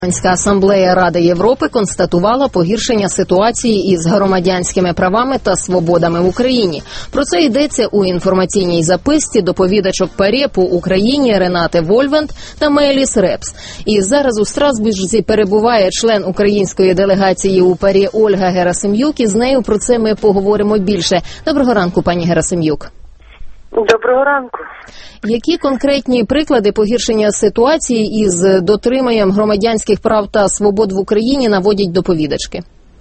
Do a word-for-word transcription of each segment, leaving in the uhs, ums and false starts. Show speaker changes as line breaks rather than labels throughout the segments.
Парламентська асамблея Ради Європи констатувала погіршення ситуації із громадянськими правами та свободами в Україні. Про це йдеться у інформаційній записці доповідачок ПАРЄ по Україні Ренати Вольвент та Меліс Репс. І зараз у Страсбурзі перебуває член української делегації у ПАРЄ Ольга Герасим'юк, і з нею про це ми поговоримо більше. Доброго ранку, пані Герасим'юк.
Доброго ранку.
Які конкретні приклади погіршення ситуації із дотриманням громадянських прав та свобод в Україні наводять доповідачки?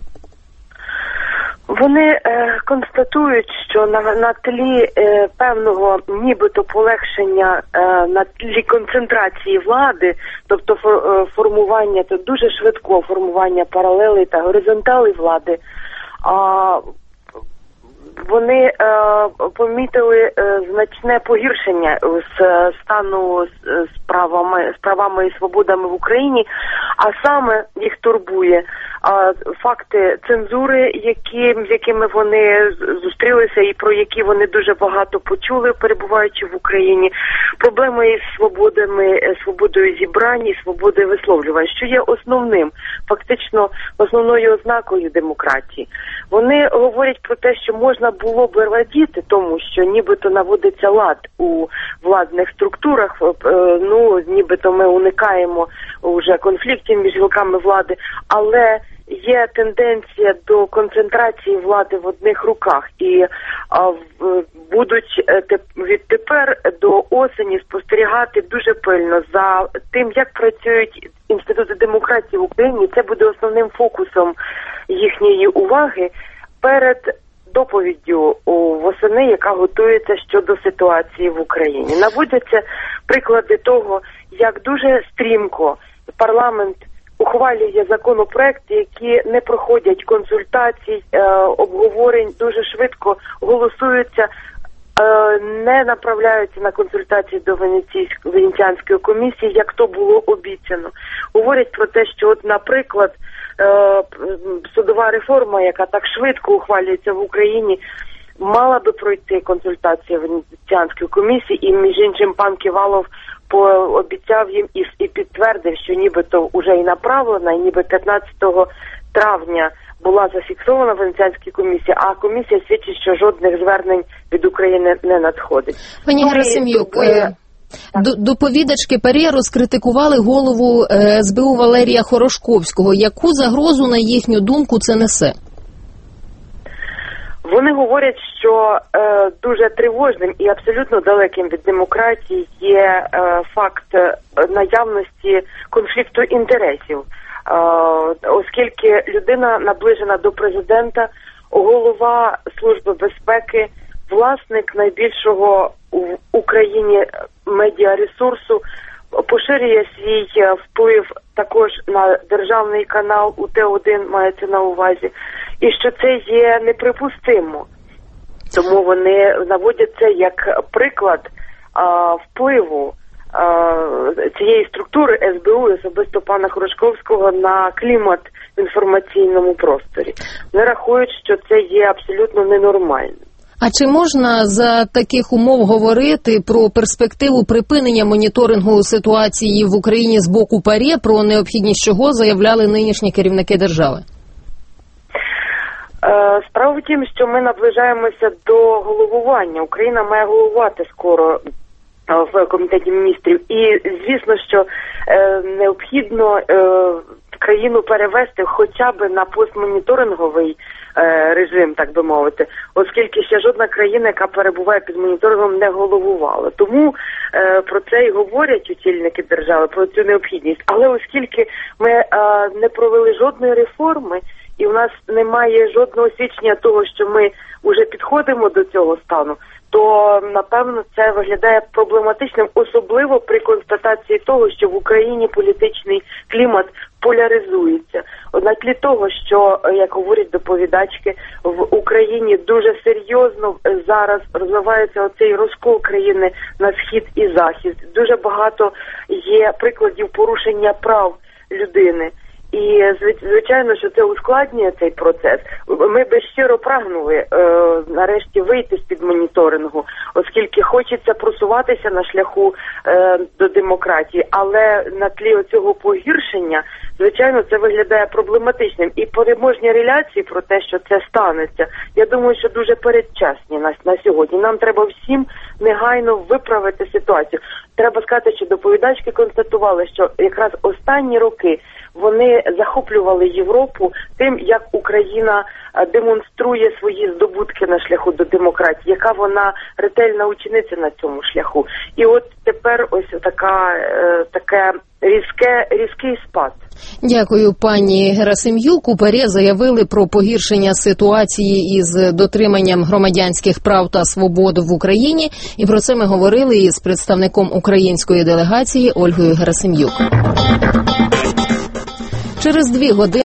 Вони е, констатують, що на, на тлі е, певного нібито полегшення е, на тлі концентрації влади, тобто фор, е, формування, то дуже швидко формування паралелей та горизонталей влади, а вони е, помітили е, значне погіршення з е, стану з, з правами, з правами і свободами в Україні, а саме їх турбує е, факти цензури, які, з якими вони зустрілися і про які вони дуже багато почули, перебуваючи в Україні, проблеми із свободами, свободою зібрань і свободою висловлювань, що є основним, фактично основною ознакою демократії. Вони говорять про те, що можна було б радіти тому, що нібито наводиться лад у владних структурах, ну, нібито ми уникаємо вже конфліктів між гілками влади, але є тенденція до концентрації влади в одних руках, і а, в, будуть теп, відтепер до осені спостерігати дуже пильно за тим, як працюють інститути демократії в Україні. Це буде основним фокусом їхньої уваги перед доповіддю восени, яка готується щодо ситуації в Україні. Наводяться приклади того, як дуже стрімко парламент ухвалює законопроекти, які не проходять консультацій, е, обговорень, дуже швидко голосуються, е, не направляються на консультації до Венеціанської комісії, як то було обіцяно. Говорять про те, що, от, наприклад, е, судова реформа, яка так швидко ухвалюється в Україні, мала би пройти консультації Венеціанської комісії, і, між іншим, пан Ківалов пообіцяв їм і, і підтвердив, що нібито вже і направлена, і ніби п'ятнадцятого травня була зафіксована в Венеціанській комісії, а комісія свідчить, що жодних звернень від України не надходить.
Пані Герасим'юк, доповідачки ПАРЄ розкритикували голову ес бе у Валерія Хорошковського. Яку загрозу, на їхню думку, це несе?
Вони говорять, що е, дуже тривожним і абсолютно далеким від демократії є е, факт наявності конфлікту інтересів, е, оскільки людина наближена до президента, голова Служби безпеки, власник найбільшого в Україні медіаресурсу, поширює свій вплив також на державний канал У Те один, мається на увазі, і що це є неприпустимо. Тому вони наводять це як приклад а, впливу а, цієї структури ес бе у, особисто пана Хорошковського, на клімат в інформаційному просторі. Вони рахують, що це є абсолютно ненормальним.
А чи можна за таких умов говорити про перспективу припинення моніторингу ситуації в Україні з боку ПАРЄ, про необхідність чого заявляли нинішні керівники держави?
Справа в тім, що ми наближаємося до головування. Україна має головувати скоро в Комітеті міністрів. І, звісно, що е, необхідно е, країну перевести хоча б на постмоніторинговий е, режим, так би мовити, оскільки ще жодна країна, яка перебуває під моніторингом, не головувала. Тому е, про це і говорять очільники держави, про цю необхідність. Але оскільки ми е, не провели жодної реформи, і в нас немає жодного свідчення того, що ми вже підходимо до цього стану, то, напевно, це виглядає проблематичним, особливо при констатації того, що в Україні політичний клімат поляризується. На тлі того, що, як говорять доповідачки, в Україні дуже серйозно зараз розвивається оцей розкол країни на схід і захід. Дуже багато є прикладів порушення прав людини. І, звичайно, що це ускладнює цей процес. Ми би щиро прагнули е, нарешті вийти з-під моніторингу, оскільки хочеться просуватися на шляху е, до демократії, але на тлі цього погіршення звичайно, це виглядає проблематичним. І переможні реляції про те, що це станеться, я думаю, що дуже передчасні на, на сьогодні. Нам треба всім негайно виправити ситуацію. Треба сказати, що доповідачки констатували, що якраз останні роки вони захоплювали Європу тим, як Україна демонструє свої здобутки на шляху до демократії, яка вона ретельна учениця на цьому шляху. І от тепер ось така, е, таке різке, різкий спад.
Дякую, пані Герасим'юк. У ПАРЄ заявили про погіршення ситуації із дотриманням громадянських прав та свобод в Україні. І про це ми говорили із представником української делегації Ольгою Герасим'юк. Через дві години